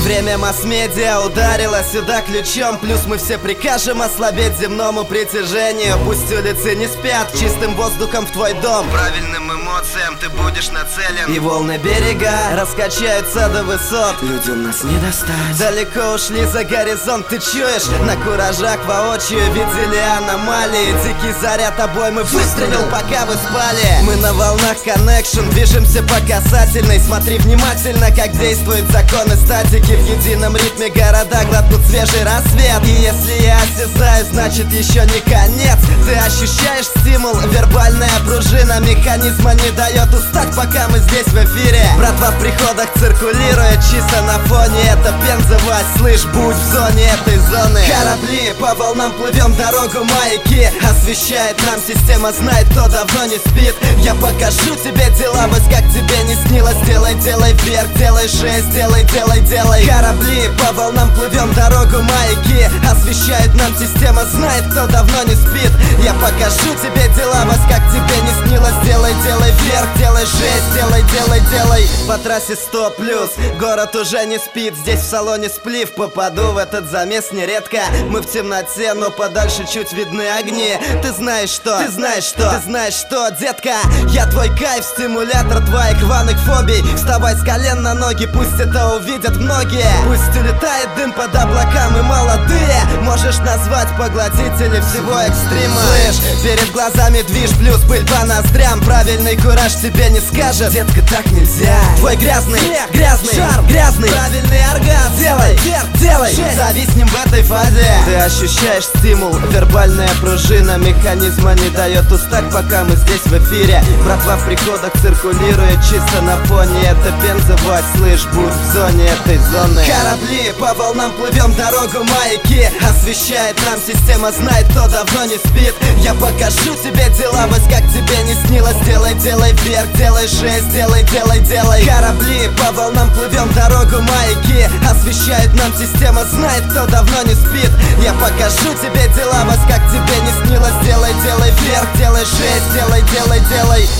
Время масс-медиа ударило сюда ключом. Плюс мы все прикажем ослабеть земному притяжению. Пусть улицы не спят, чистым воздухом в твой дом, Правильным эмоциям ты будешь нацелен. и волны берега раскачаются до высот. Людям нас не достать. Далеко ушли за горизонт, ты чуешь? На куражах воочию видели аномалии. Дикий заряд обоймы выстрелил, пока вы спали. Мы на волнах connection, движемся по касательной. Смотри внимательно, как действуют законы статики. В едином ритме города глотнут свежий рассвет. И если я осязаю, значит еще не конец. Ты ощущаешь стимул, вербальная пружина механизма не дает устать, пока мы здесь в эфире. Братва в приходах циркулирует чисто на фоне. Это Пенза, Вась, слышь, будь в зоне этой зоны. Корабли, по волнам плывем, дорогу маяки освещает нам система, знает, кто давно не спит. Я покажу тебе дела, Вась, как тебе не снилось. Делай, делай вверх, делай 6, делай, делай, делай. Корабли, по волнам плывем, дорогу маяки освещает нам система, знает, кто давно не спит. Я покажу тебе дела, Вась, как тебе не снилось. Делай, делай вверх, делай 6, делай, делай, делай. По трассе 100+, город уже не спит. Здесь в салоне сплив, попаду в этот замес нередко. Мы в темноте, но подальше чуть видны огни. Ты знаешь что, ты знаешь что, ты знаешь что, детка. Я твой кайф, стимулятор твоих рваных фобий. Вставай с колен на ноги, пусть это увидят многие. Пусть улетает дым под облакам и молодые можешь назвать поглотители всего экстрима. Слышь, перед глазами движ плюс пыль по ноздрям. Правильный кураж тебе не скажет, детка, так нельзя. Твой грязный, грязный, шар, грязный, правильный оргазм. Делай, вверх, делай, зависнем в этой фазе. Ты ощущаешь стимул, вербальная пружина механизма не дает устать, пока мы здесь в эфире. Братва в приходах циркулирует чисто на фоне. Это Пенза, Вась, слышь, будь в зоне этой зоны. Корабли, по волнам плывем, дорогу маяки освещает нам система, знает, кто давно не спит. Я покажу тебе дела, Вась, как тебе не снилось. Делай, делай вверх, делай 6, делай, делай, делай. Корабли, по волнам плывем, дорогу маяки освещает нам система, знает, кто давно не спит. Я покажу тебе дела, Вась, как тебе не снилось. Делай, делай вверх, делай 6, делай, делай, делай.